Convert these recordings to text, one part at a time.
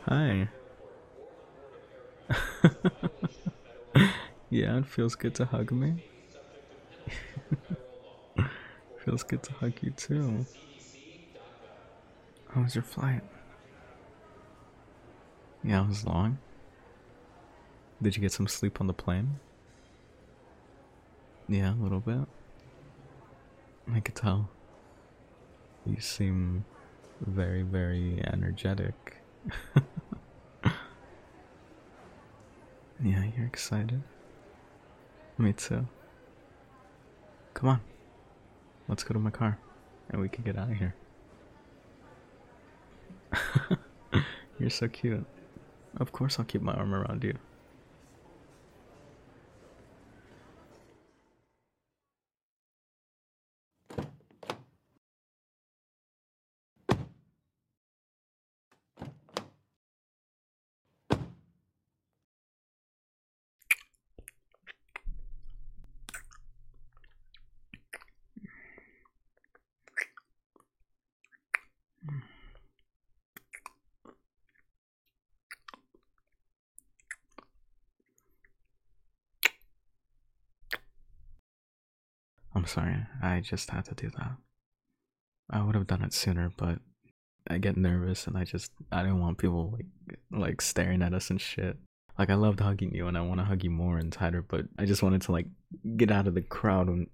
Hi. Yeah, it feels good to hug me. Feels good to hug you too. How was your flight? Yeah, it was long. Did you get some sleep on the plane? Yeah, a little bit. I could tell. You seem very, very energetic. Yeah, you're excited. Me too. Come on, let's go to my car and we can get out of here. You're so cute. Of course, I'll keep my arm around you. I'm sorry, I just had to do that. I would have done it sooner, but I get nervous and I didn't want people like staring at us and shit. Like I loved hugging you and I want to hug you more and tighter, but I just wanted to like get out of the crowd and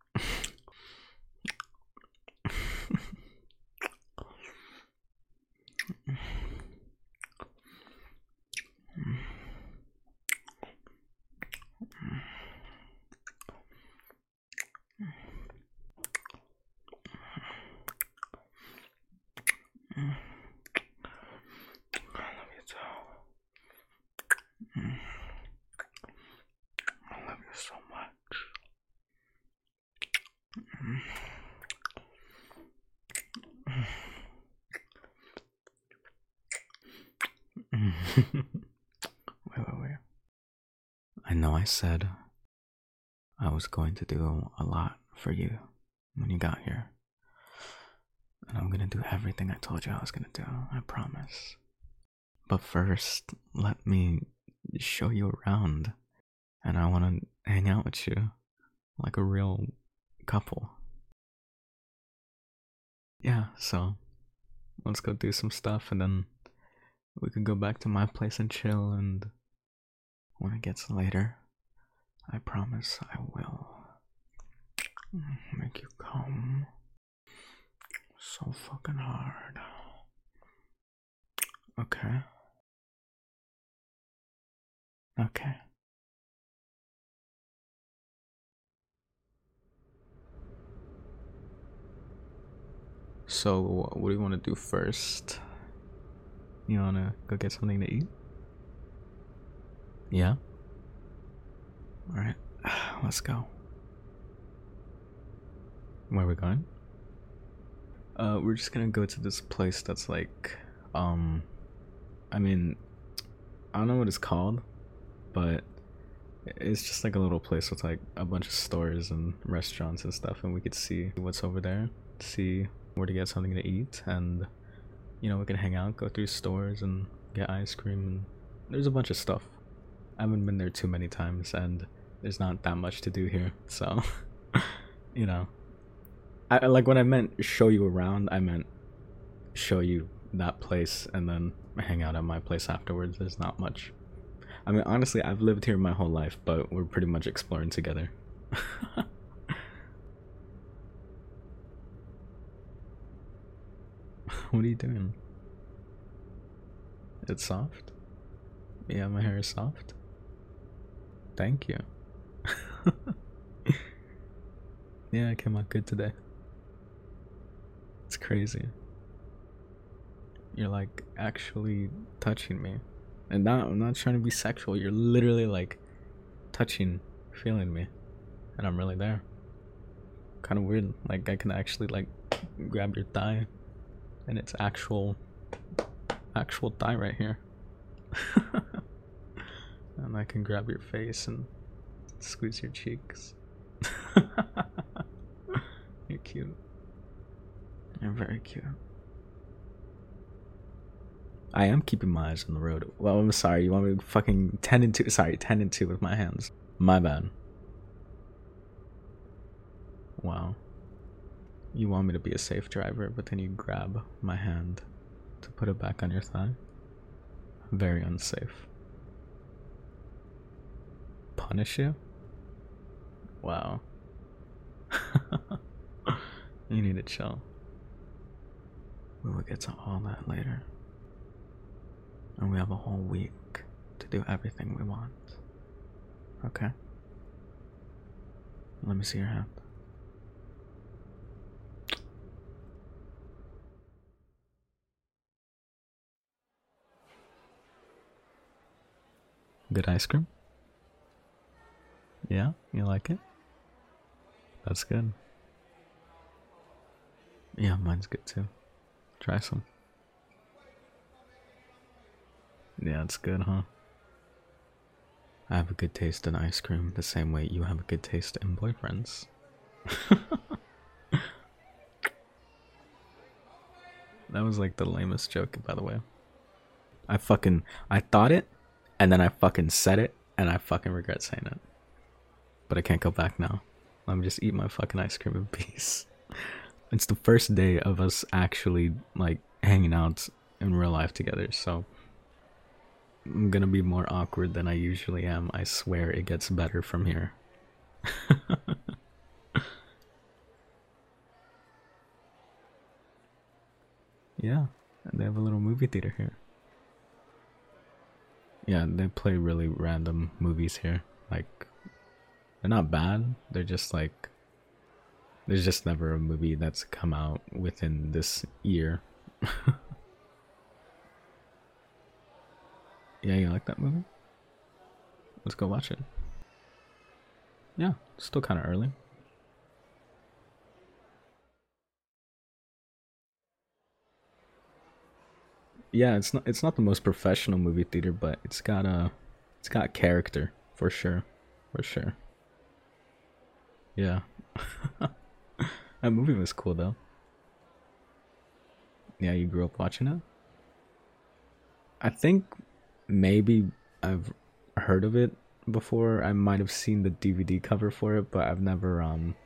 I love you so. I love you so much. Wait. I know I said I was going to do a lot for you when you got here. And I'm gonna do everything I told you I was gonna do, I promise. But first, let me show you around. And I wanna hang out with you like a real couple. Yeah, so let's go do some stuff and then we can go back to my place and chill. And when it gets later, I promise I will make you come so fucking hard. Okay? Okay. So, what do you want to do first? You want to go get something to eat? Yeah? Alright, let's go. Where are we going? We're just gonna go to this place that's like, um, I mean, I don't know what it's called, but it's just like a little place with like a bunch of stores and restaurants and stuff, and we could see what's over there, see where to get something to eat, and we can hang out, go through stores, and get ice cream. And there's a bunch of stuff. I haven't been there too many times, and there's not that much to do here, so you know. I like when I meant show you around, I meant show you that place and then hang out at my place afterwards. There's not much. I mean, honestly, I've lived here my whole life, but we're pretty much exploring together. What are you doing? It's soft? Yeah, my hair is soft. Thank you. Yeah, I came out good today. It's crazy. You're like actually touching me. And not, I'm not trying to be sexual. You're literally like touching, feeling me. And I'm really there. Kind of weird. Like I can actually like grab your thigh and it's actual thigh right here. And I can grab your face and squeeze your cheeks. You're cute. You're very cute. I am keeping my eyes on the road. Well, I'm sorry. You want me to fucking 10 and 2? Sorry, 10 and 2 with my hands. My bad. Wow. You want me to be a safe driver, but then you grab my hand to put it back on your thigh? Very unsafe. Punish you? Wow. You need to chill. We will get to all that later. And we have a whole week to do everything we want. Okay? Let me see your hand. Good ice cream? Yeah? You like it? That's good. Yeah, mine's good too. Try some. Yeah, it's good, huh? I have a good taste in ice cream the same way you have a good taste in boyfriends. That was like the lamest joke, by the way. I thought it, and then I fucking said it, and I fucking regret saying it. But I can't go back now. Let me just eat my fucking ice cream in peace. It's the first day of us actually, like, hanging out in real life together, so I'm gonna be more awkward than I usually am. I swear it gets better from here. Yeah, and they have a little movie theater here. Yeah, they play really random movies here. Like, they're not bad. They're just like, there's just never a movie that's come out within this year. Yeah, you like that movie? Let's go watch it. Yeah, still kind of early. Yeah, it's not the most professional movie theater, but it's got character for sure, for sure. Yeah, that movie was cool though. Yeah, you grew up watching it. I think maybe I've heard of it before. I might have seen the DVD cover for it, but I've never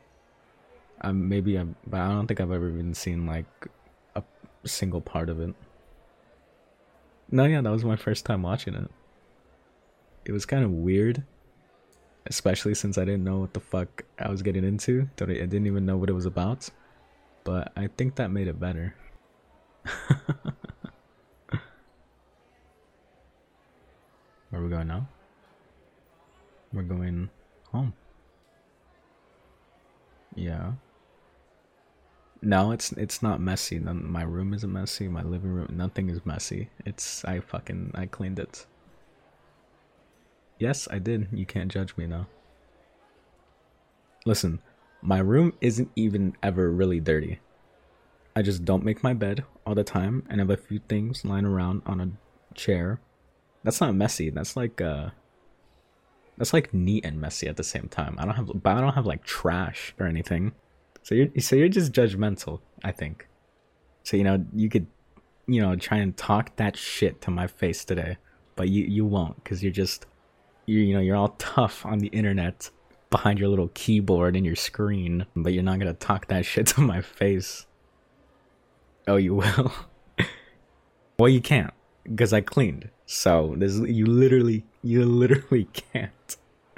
but I don't think I've ever even seen like a single part of it. No, yeah, that was my first time watching it. It was kind of weird, especially since I didn't know what the fuck I was getting into. I didn't even know what it was about, but I think that made it better. Where are we going now? We're going home. Yeah. No, it's not messy. My room isn't messy. My living room, nothing is messy. I cleaned it. Yes, I did. You can't judge me now. Listen, my room isn't even ever really dirty. I just don't make my bed all the time and have a few things lying around on a chair. That's not messy. That's like neat and messy at the same time. I don't have like trash or anything. So you're just judgmental, I think. So you could try and talk that shit to my face today, but you won't because you're all tough on the internet behind your little keyboard and your screen, but you're not gonna talk that shit to my face. Oh, you will. Well, you can't because I cleaned. So there's you literally can't.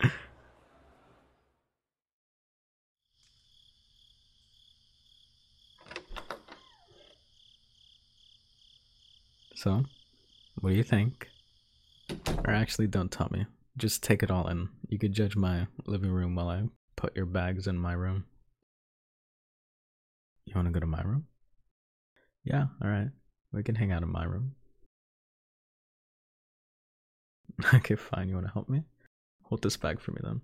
So, what do you think? Or actually, don't tell me. Just take it all in. You could judge my living room while I put your bags in my room. You want to go to my room? Yeah, alright. We can hang out in my room. Okay, fine. You want to help me? Hold this bag for me then.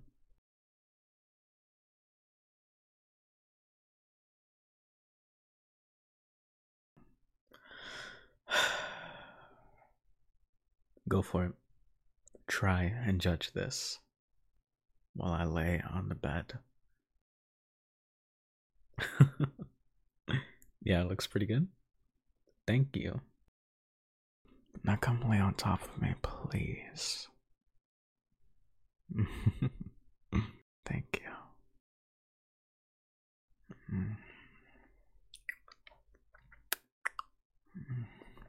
Go for it. Try and judge this while I lay on the bed. Yeah, it looks pretty good. Thank you. Now come lay on top of me, please. Thank you. Mm. Mm.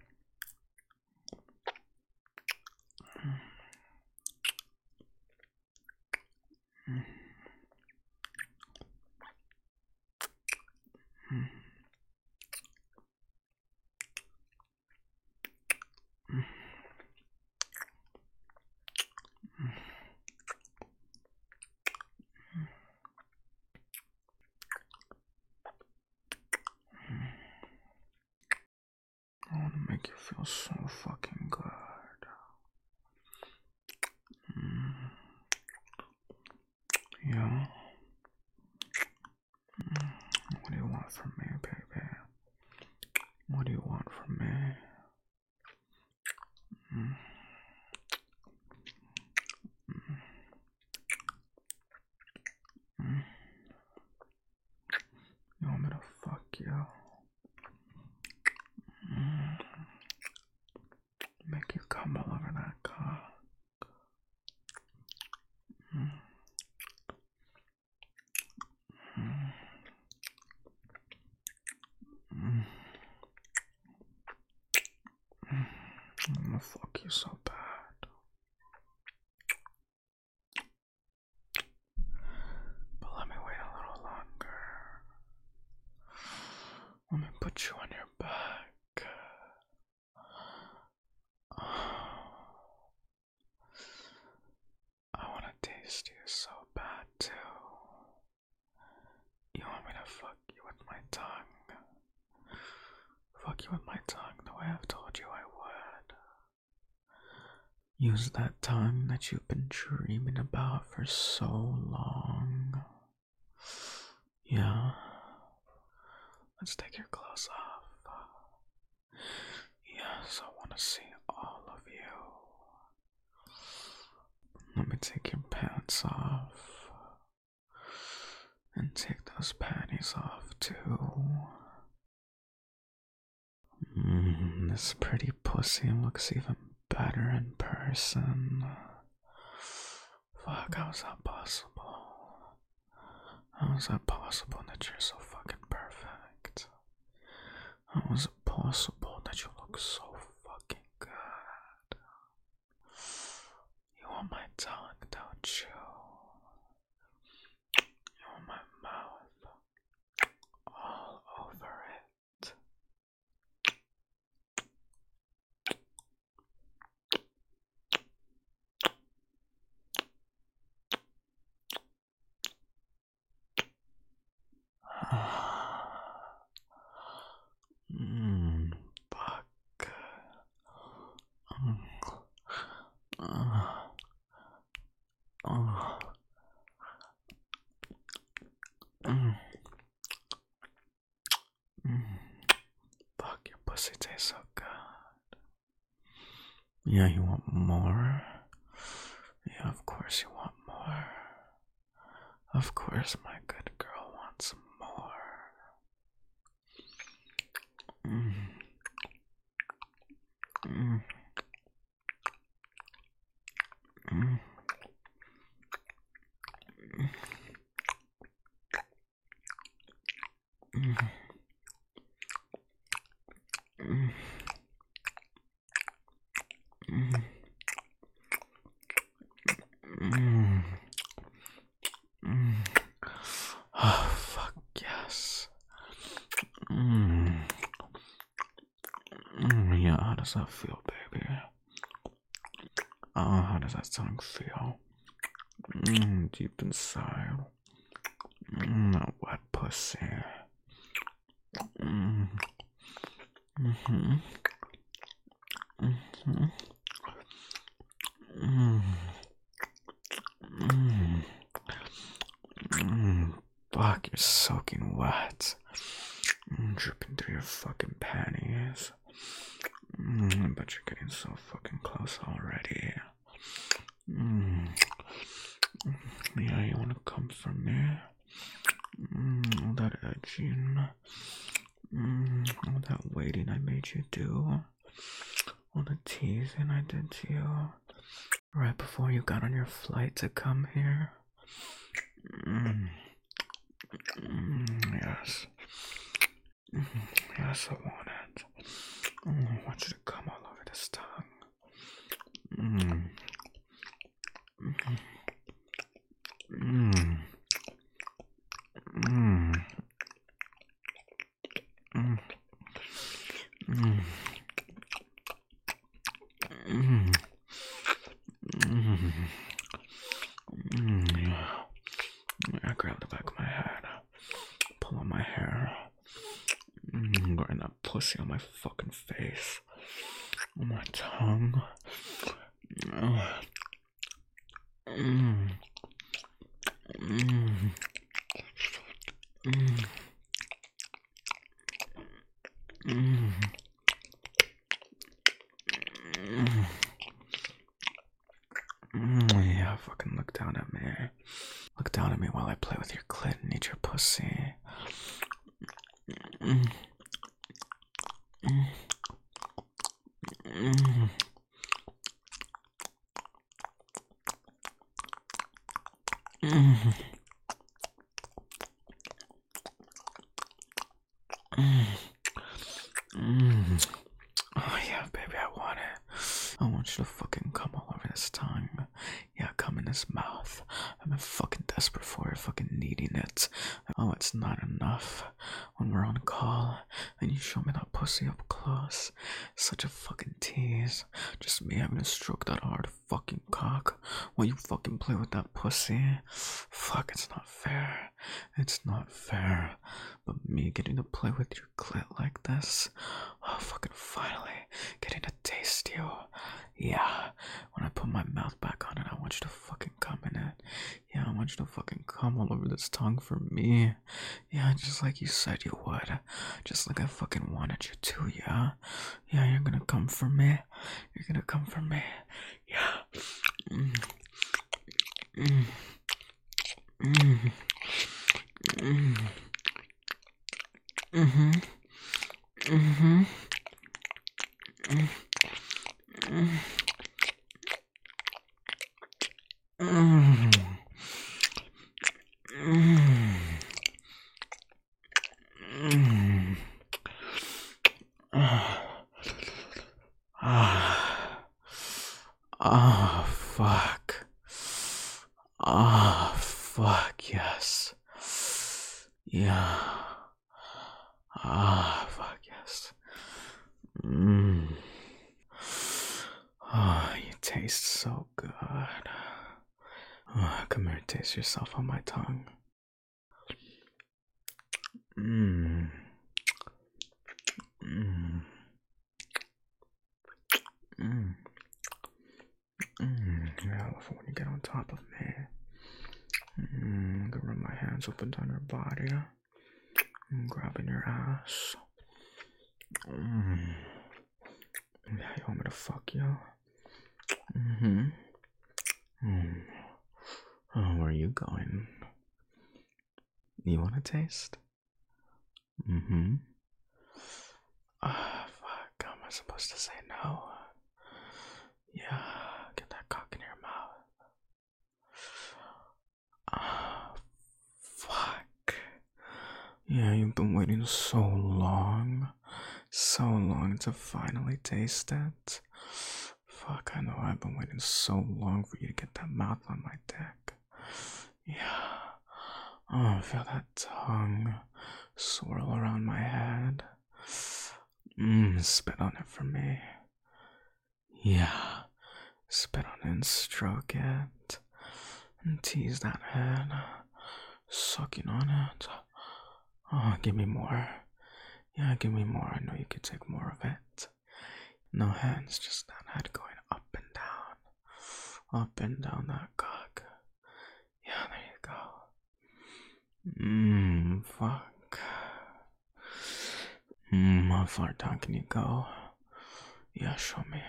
Mm. Mm. Mm. I want to make you feel so fucking good. Mm. Yeah. Mm. What do you want from me, baby? What do you want from me? Mm. Mm. Mm. You want me to fuck you? Mm. Make you come all over that cock. Mm. Mm. Mm. Mm. I'm gonna fuck you so bad. But let me wait a little longer. Let me put you on your back. I wanna taste you so bad too. You want me to fuck you with my tongue? Fuck you with my tongue the way I've told you I would. Use that tongue that you've been dreaming about for so long. Yeah. Let's take your clothes off. Yes, I want to see all of you. Let me take your pants off. And take those panties off too. This pretty pussy looks even better in person. Fuck, how is that possible? How is that possible that you're so fucking perfect? How is it possible that you look so fucking good? You want my tongue, don't you? You want my mouth all over it? Fuck. Fuck, your pussy tastes so good. Yeah, you want more? Yeah, of course you want more. Of course, my good girl wants more. Mm. Mm. Mm. Mm. Mm. Mm. Mm. Mm. Oh, fuck yes. Yeah, how does that feel, baby? How does that tongue feel? Deep inside. That wet pussy. Mm. Mm-hmm. Mm-hmm. Mm. Mm. Fuck, you're soaking wet. Dripping through your fucking panties. I bet you're getting so fucking close already. Yeah, you wanna come from me? All that edging. All that waiting I made you do. All the teasing I did to you right before you got on your flight to come here? Yes. Yes, I want it. I want you to come all over this tongue. I grab the back of my head, pull on my hair, grab that pussy on my fucking face, on my tongue. Yeah, fucking look down at me. Look down at me while I play with your clit and eat your pussy. Oh yeah, baby, I want it. I want you to fucking come all over this tongue. Yeah, come in this mouth. I've been fucking desperate for it, fucking needing it. Oh, it's not enough when we're on call and you show me that pussy up close. Such a fucking tease. Just me having to stroke that hard fucking cock while you fucking play with that pussy. Fuck, it's not fair. It's not fair. But me getting to play with your clit like this, oh, fucking finally getting to taste you. Yeah, when I put my mouth back on it, I want you to fucking come in it. Yeah, I want you to fucking come all over this tongue for me. Yeah, just like you said you would. Just like I fucking wanted you to, yeah? Yeah, you're gonna come for me. You're gonna come for me. Yeah. Oh, fuck. Oh, fuck, yes. Yeah. Ah, fuck, yes. Oh, you taste so good. Oh, come here, taste yourself on my tongue. Yeah, I love it when you get on top of me. I can run my hands up and down your body. I'm grabbing your ass. Yeah, you want me to fuck you? Oh, where are you going? You want to taste? Ah, fuck. How am I supposed to say no? Yeah, get that cock in your mouth. Ah, fuck. Yeah, you've been waiting so long to finally taste it. Fuck, I know I've been waiting so long for you to get that mouth on my dick. Yeah. Oh, feel that tongue swirl around my head. Spit on it for me. Yeah. Spit on it and stroke it. And tease that head. Sucking on it. Oh, give me more. Yeah, give me more. I know you could take more of it. No hands, just that head going up and down. Up and down that cock. Yeah, there you go. Fuck. How far down can you go? Yeah, show me.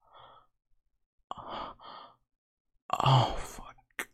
Oh, fuck.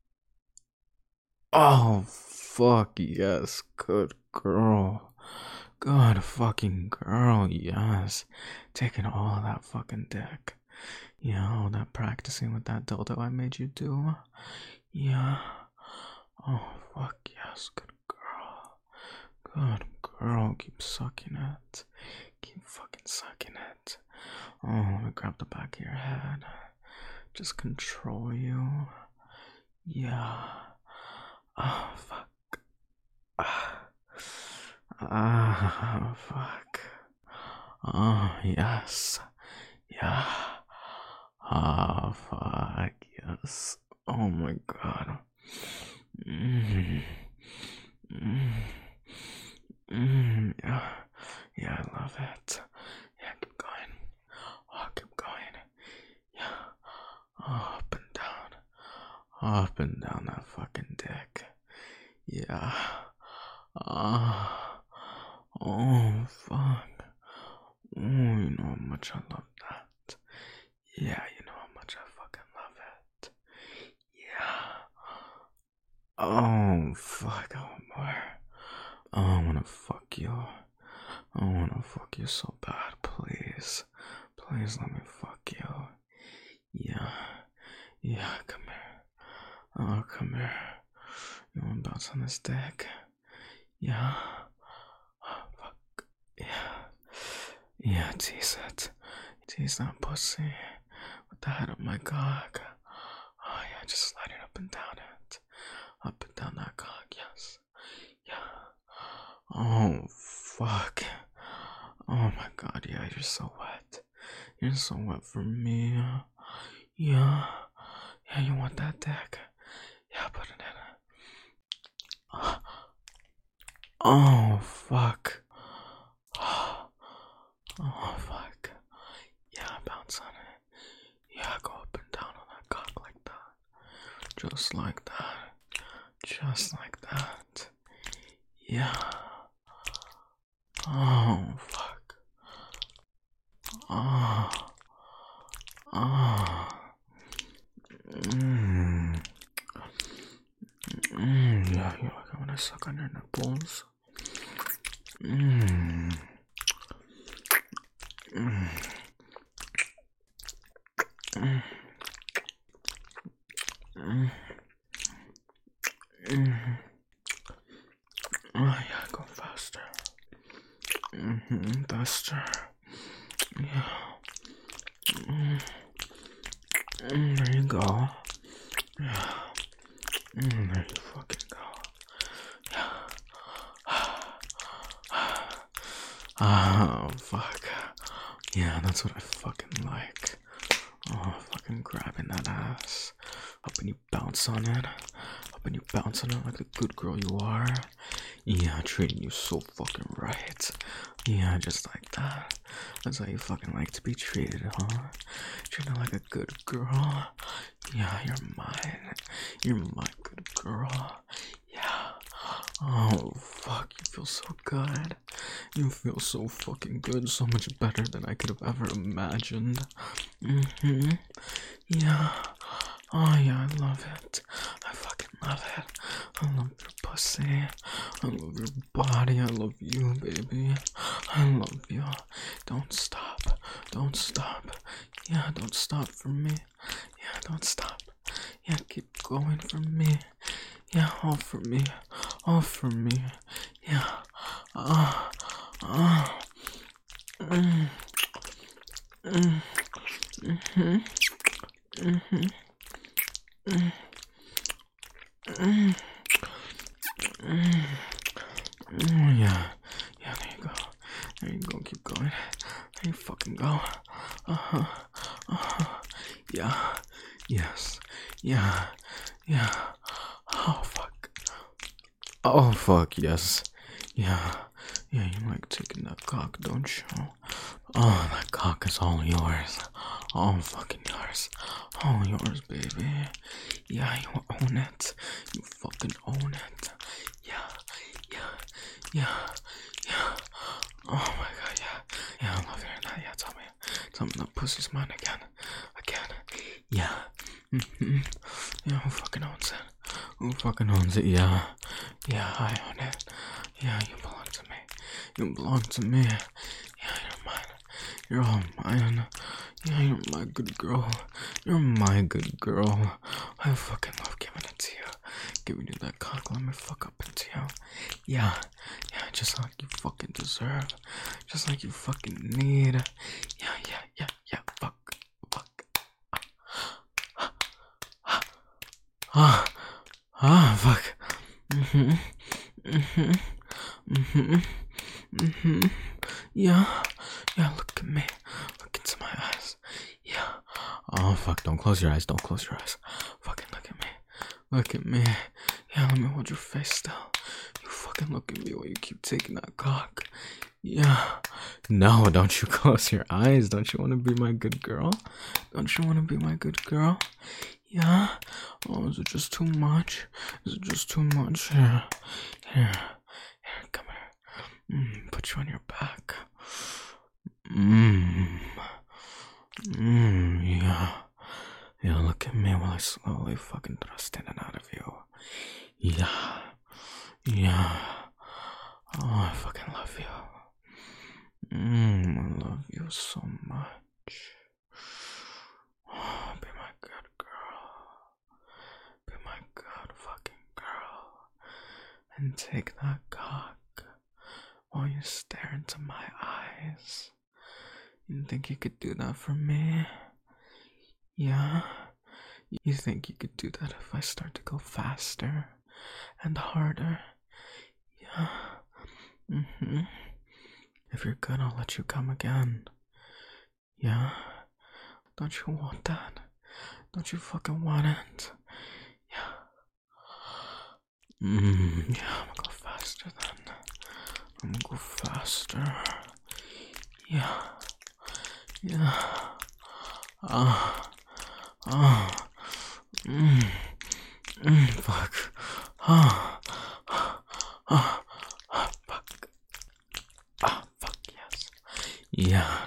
Oh, fuck, yes, good girl. Good fucking girl, yes. Taking all of that fucking dick. Yeah, all that practicing with that dildo I made you do. Yeah. Oh, fuck yes, good girl. Good girl, keep sucking it. Keep fucking sucking it. Oh, let me grab the back of your head. Just control you. Yeah. Oh, fuck. Fuck. Oh, yes. Yeah. Ah, fuck, yes. Oh my god. Mm. Yeah. Yeah, I love it. Yeah, keep going. Oh, keep going. Yeah. Oh, up and down. Up and down that fucking dick. Yeah. Ah. Oh, fuck. Oh, you know how much I love that. Yeah, you know how much I fucking love it. Yeah. Oh, fuck. I want more. Oh, I wanna fuck you. I wanna fuck you so bad. Please. Please let me fuck you. Yeah. Yeah, come here. Oh, come here. You wanna bounce on this dick? Yeah. Oh, fuck. Yeah. Yeah, tease it. Tease that pussy with the head of my cock. Oh, yeah, just slide it up and down it. Up and down that cock, yes. Yeah. Oh, fuck. Oh my god, yeah, you're so wet. You're so wet for me. Yeah. Yeah, you want that dick? Yeah, put it in. Oh, fuck. Oh, fuck. Yeah, bounce on it. Yeah, go up and down on that cock like that. Just like that. Just like that. Yeah. Oh, fuck. Oh. Oh. Yeah, you like it when I suck on your nipples. Mm. Mm. Mm. Mm. Mm. Oh yeah, go faster. Faster. Yeah. There you go. Yeah. There you fucking go. Oh, fuck. Yeah, that's what I fucking like. Oh, fucking grabbing that ass. Hoping you bounce on it. Hoping you bounce on it like the good girl you are. Yeah, treating you so fucking right. Yeah, just like that. That's how you fucking like to be treated, huh? Treated like a good girl. Yeah, you're mine. You're my good girl. Yeah. Oh, fuck, you feel so good. You feel so fucking good, so much better than I could have ever imagined. Yeah. Oh, yeah, I love it. I fucking love it. I love your pussy. I love your body. I love you, baby. I love you. Don't stop. Don't stop. Yeah, don't stop for me. Yeah, don't stop. Yeah, keep going for me. Yeah, all for me. All for me. Yeah. Ah. Ah. Mm. Mm. Mhm. Mhm. Mm. Mm. Mm. Oh, yeah. Yeah, there you go. There you go. Keep going. There you fucking go. Uh-huh. Uh-huh. Yeah. Yes. Yeah. Yeah. Oh, fuck. Oh, fuck, yes. Yeah. Yeah, you like taking that cock, don't you? Oh, that cock is all yours. All fucking yours. All yours, baby. Yeah, you own it. You fucking own it. Yeah. Yeah. Yeah. Yeah. Oh my god, yeah. Yeah, I love hearing that. Yeah, tell me. Tell me that pussy's mine again. Again. Yeah. Yeah, who fucking owns it? Who fucking owns it? Yeah. Yeah, I own it. Yeah, you belong to me. You belong to me. Yeah, you're mine. You're all mine. Yeah, you're my good girl. You're my good girl. I fucking love giving it to you. Giving you that cock, let me fuck up into you. Yeah, just like you fucking deserve. Just like you fucking need. Yeah, fuck. Fuck. Yeah, look at me. Look into my eyes. Yeah. Oh, fuck, don't close your eyes. Fucking look at me. Look at me. Yeah, let me hold your face still. You fucking look at me while you keep taking that cock. Yeah. No, don't you close your eyes. Don't you want to be my good girl? Yeah. Oh, is it just too much? Here, come here. Put you on your back. Yeah, look at me while I slowly fucking thrust in and out of you. Yeah. Oh, I fucking love you. I love you so much. Oh, be my good girl. Be my good fucking girl. And take that cock while you stare into my eyes. You think you could do that for me? Yeah? You think you could do that if I start to go faster and harder? Yeah. If you're good, I'll let you come again. Yeah? Don't you want that? Don't you fucking want it? Yeah. Yeah, I'm gonna go faster then. I'm gonna go faster. Yeah. Fuck. Fuck, yes. Yeah.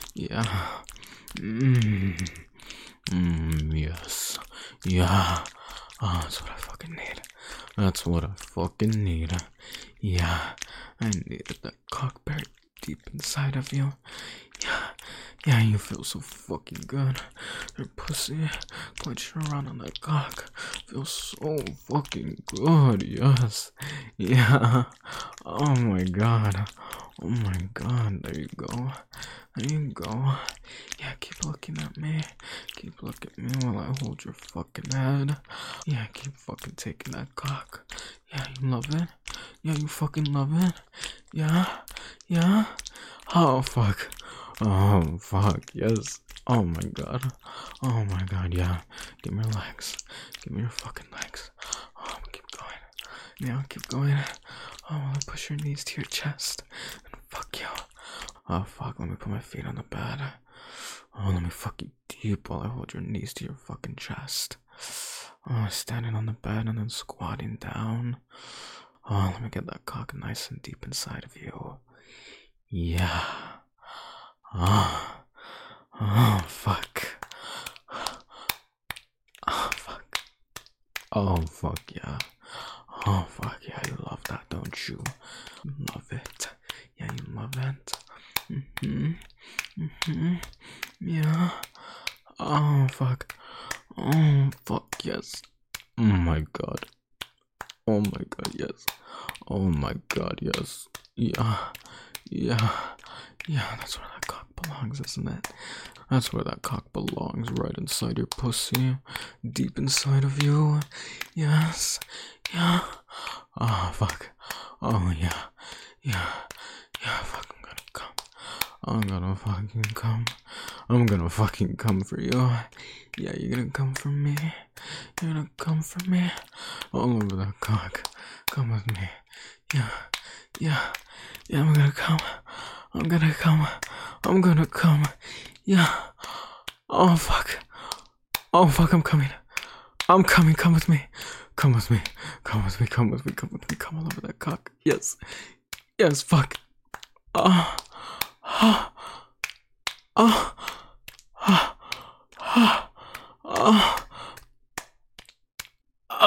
Yes. Yeah. That's what I fucking need. Yeah. I needed that cock buried deep inside of you. Yeah, you feel so fucking good. Your pussy clenching around on that cock feels so fucking good, yes. Yeah. Oh my god, there you go. Yeah, keep looking at me. Keep looking at me while I hold your fucking head. Yeah, keep fucking taking that cock. Yeah, you love it? Yeah, you fucking love it? Yeah? Oh, fuck. Oh, fuck, yes. Oh my god, yeah. Give me your legs. Give me your fucking legs. Oh, keep going. Yeah, keep going. Oh, I'll push your knees to your chest. And fuck you. Oh, fuck, let me put my feet on the bed. Oh, let me fuck you deep while I hold your knees to your fucking chest. Oh, standing on the bed and then squatting down. Oh, let me get that cock nice and deep inside of you. Yeah. Oh, fuck. Oh, fuck, yeah. Oh, fuck, yeah, you love that, don't you? You love it. Yeah, you love it. Yeah. Oh, fuck. Oh, fuck, yes. Oh my god, yes. Oh my god, yes. Yeah, that's where that cock belongs, isn't it? That's where that cock belongs, right inside your pussy. Deep inside of you. Yes. Yeah. Oh, fuck. Oh, yeah. Fuck, I'm gonna fucking come for you. Yeah, you're gonna come for me. All over that cock. Come with me. Yeah, I'm gonna come. Yeah. Oh, fuck, I'm coming. Come with me. Come all over that cock. Yes, fuck. Oh,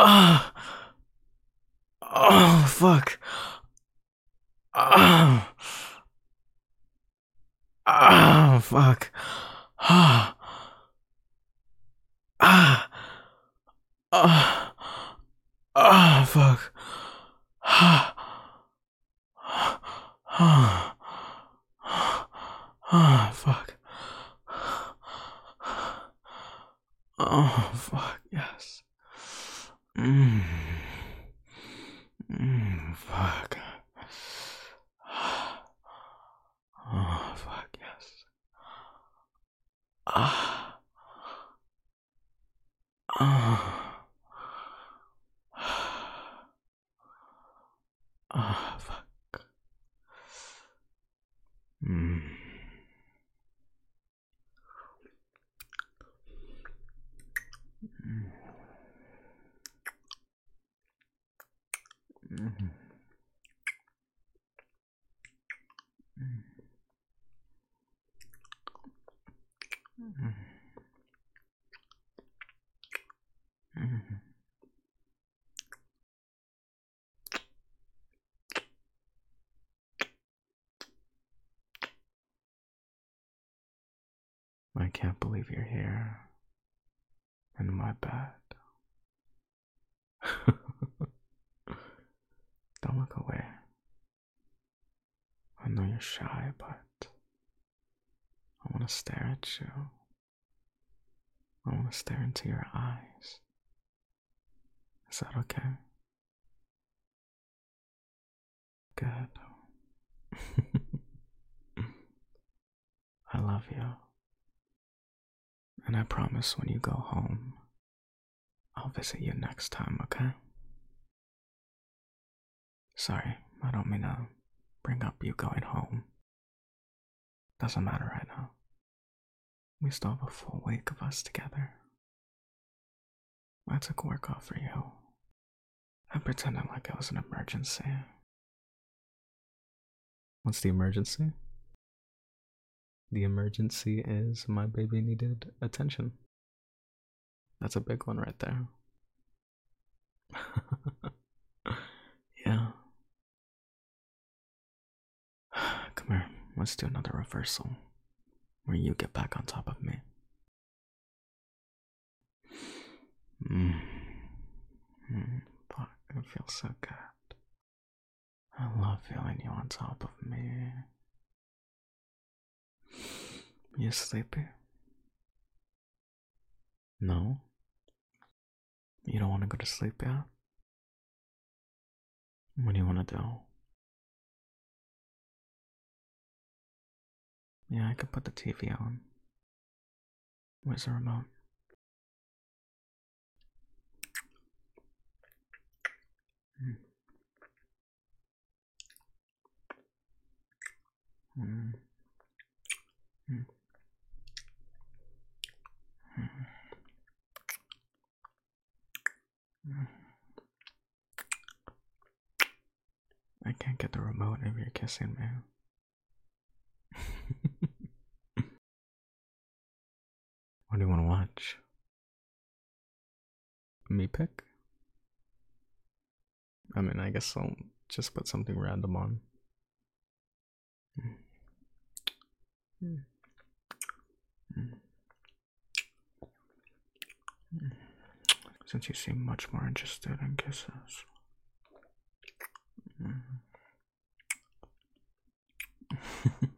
fuck. Ah. Ah. Ah. Ah. Fuck. Ah. Ah. Ah. Fuck. Oh, fuck. Yes. Mm. Fuck. Oh, fuck. Yes. Ah. Ah. Ah, fuck. Mm. Mm. Mm. Mm. Mm. I can't believe you're here in my bed. Don't look away. I know you're shy, but I want to stare at you. I want to stare into your eyes. Is that okay? Good. I love you. And I promise when you go home, I'll visit you next time, okay? Sorry, I don't mean to bring up you going home. Doesn't matter right now. We still have a full week of us together. I took work off for you. I pretended like it was an emergency. What's the emergency? The emergency is my baby needed attention. That's a big one right there. Yeah. Come here, let's do another reversal where you get back on top of me. Mm. Fuck, it feels so good. I love feeling you on top of me. You sleepy? No? You don't want to go to sleep yet? What do you want to do? Yeah, I could put the TV on. Where's the remote? Mm. Mm. Mm. Mm. I can't get the remote if you're kissing me. What do you want to watch? Me pick? I mean, I guess I'll just put something random on. Mm. Mm. Mm. Since you seem much more interested in kisses. Mm.